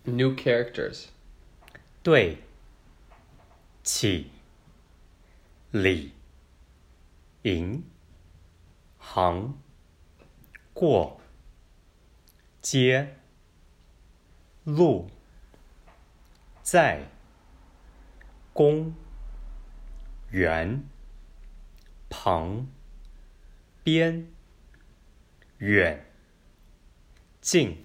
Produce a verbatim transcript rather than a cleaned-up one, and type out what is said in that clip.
New characters. 对，起，礼，迎，行，过，街，路，在，公，园，旁，边，远，近。